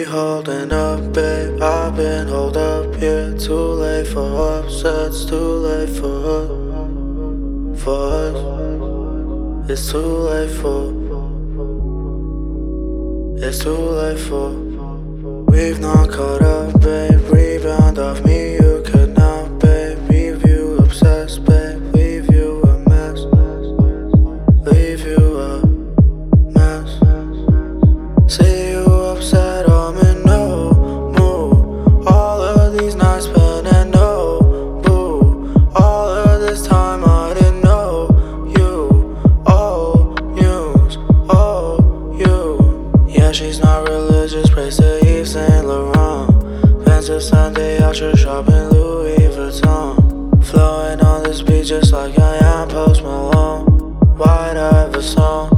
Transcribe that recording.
holding up, babe. I've been holed up here. Too late for upsets, too late for us. It's too late for. It's too late for. We've not caught up, babe. Rebound off me, you could not, babe. Leave you obsessed, babe. Leave you a mess. Leave you a mess. See you upset, I'm in no mood. All of these nights spent and no boo. All of this time I didn't know you. Oh, news, oh, you. Yeah, she's not religious, praise to Yves Saint Laurent. Plans to Sunday out, you're shopping Louis Vuitton. Flowing on this beat just like I am Post Malone. Why'd I have a song?